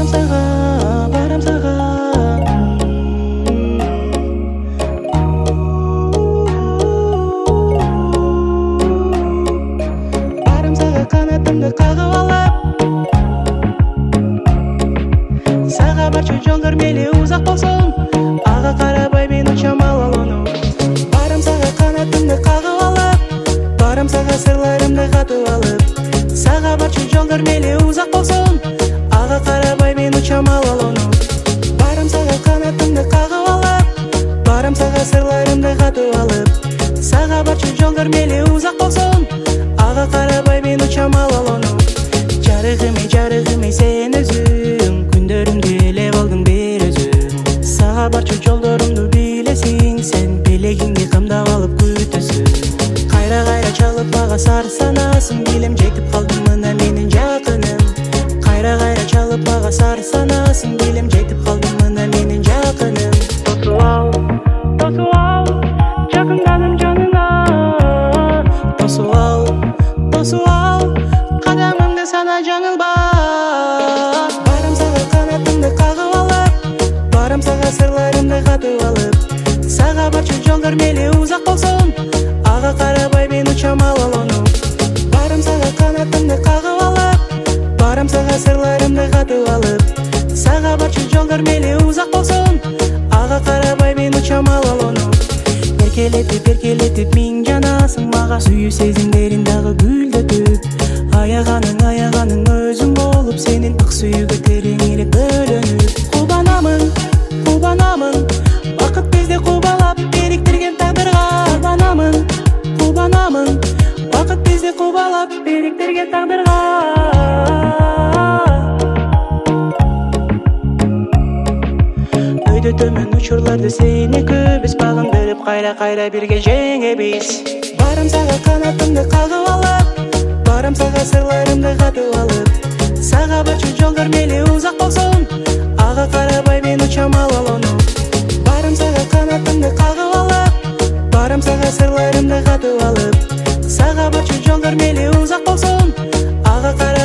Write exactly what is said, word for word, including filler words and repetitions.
сага, барам сага. Барам сага, канатымды кагып алып. Сага барчу жолдор мейли узак болсун, ага карабай мен учам алалоону. Барам сага, канатымды кагып алып. Барам сага, сырларымды катып алып. Сага барчу жолдор мейли узак болсун, ага карабай мен учам алалоону. Барам сага, канатымды кагып алып. Барам сага, сырларымды катып алып. Сага барчу жолдор мейли узак болсун, ага карабай мен учам алалоону. Жарыгым эй, жарыгым эй, сен өзүң күндөрүмдү элеп алдың бир өзүң. Сага барчу жолдорумду билесиң, сен белегиңди камдап алып күтөсүң. Кайра кайра чалып мага сар санасың, билем жетип калдым мына менин жакыным. Кайра кайра чалып мага сар санасың, билем жетип калдым мына менин жакыным. Тосуп ал, тосуп ал, жакынданым жаныңа. Тосуп ал, тосуп ал, кадамымды сана жаңылба. Барам сага, канатымды кагып алып. Барам сага, сырларымды катып алып. Сага барчу жолдор мейли узак болсун, ага карабай мен учам алалоону. Барам сага, канатымды кагып алып. Барам сага, сырларымды катып алып. Сага барчу жолдор мейли узак болсун, ага карабай мен учам алалоону. Эркелетип, эркелетип миң жанасың мага, сүйүү сезимдерин дагы гүлдөтүп. Аяганың, аяганың өзүң болуп, сенин ак сүйүүгө тереңирээк бөлөнүп. Кубанамын, кубанамын, бакыт бизди кубалап бириктирген тагдырга. Кубанамын, кубанамын, бакыт бизди кубалап бириктирген тагдырга. Өйдө төмөн учурларды сен экөөбүз багындырып, кайра кайра бирге жеңебиз. Барам сага, канатымды кагып алып. Барам сага, сырларымды катып алып. Сага барчу жолдор мейли узак болсун, ага карабай мен учам алалоону. Барам сага, канатымды кагып алып. Барам сага, сырларымды катып алып. Сага барчу жолдор мейли узак болсун, ага карабай